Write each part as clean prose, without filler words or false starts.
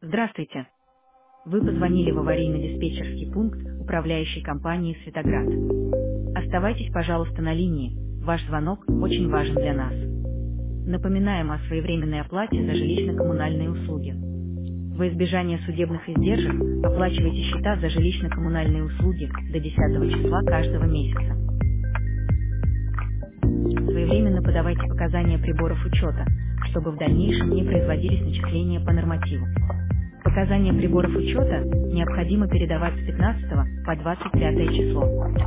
Здравствуйте. Вы позвонили в аварийно-диспетчерский пункт управляющей компании «Светоград». Оставайтесь, пожалуйста, на линии. Ваш звонок очень важен для нас. Напоминаем о своевременной оплате за жилищно-коммунальные услуги. Во избежание судебных издержек оплачивайте счета за жилищно-коммунальные услуги до 10 числа каждого месяца. Своевременно подавайте показания приборов учета, чтобы в дальнейшем не производились начисления по нормативу. Показания приборов учета необходимо передавать с 15 по 25 число.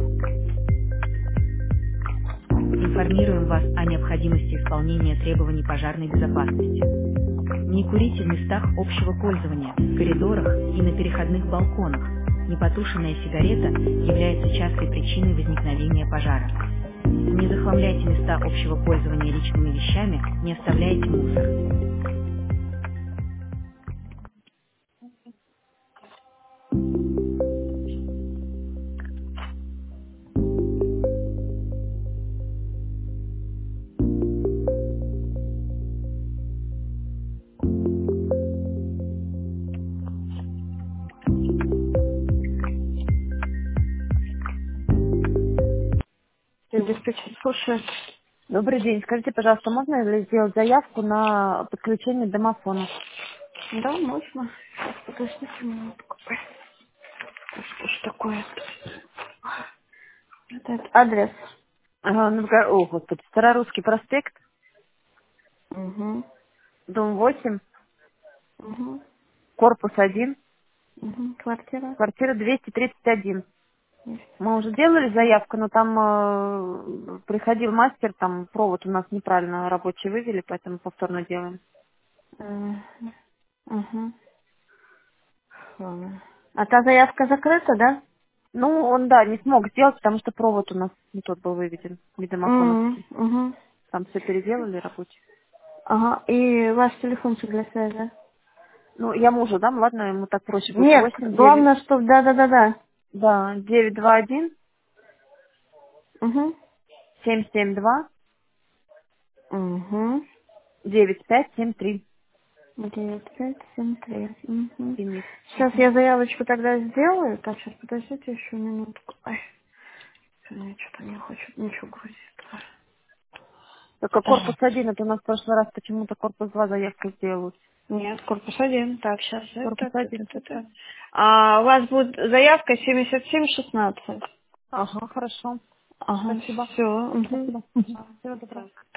Информируем вас о необходимости исполнения требований пожарной безопасности. Не курите в местах общего пользования, в коридорах и на переходных балконах. Непотушенная сигарета является частой причиной возникновения пожара. Не захламляйте места общего пользования личными вещами, не оставляйте мусор. Диспетчер, слушаю. Добрый день. Скажите, пожалуйста, можно ли сделать заявку на подключение домофона? Да, можно. Подождите минутку. Что ж такое? Этот адрес. О, господи, Старорусский проспект, Угу. дом 8, Угу. корпус 1, Угу. Квартира. квартира 231. Мы уже делали заявку, но там приходил мастер, там провод у нас неправильно рабочий вывели, поэтому повторно делаем. Угу. А та заявка закрыта, да? Ну, он, да, не смог сделать, потому что провод у нас не тот был выведен, не домофоновский. Угу. Там все переделали рабочий. Ага. И ваш телефончик для связи? Ну, я мужу дам, ладно, ему так проще будет. Нет, 8 9, главное, чтобы да. да, 921 Угу. 772 Угу. 9573. 9573. Угу. Денис. Сейчас я заявочку тогда сделаю. Так, сейчас подождите еще минутку. Ай, мне что-то не хочет ничего грузить. Только корпус Так. 1, это у нас в прошлый раз почему-то корпус 2 заявка сделалась. Нет, корпус один. Так, сейчас. Корпус 1, все правильно. А у вас будет заявка 7716. Ага, хорошо. Ага, Спасибо. все. Спасибо. Всего доброго.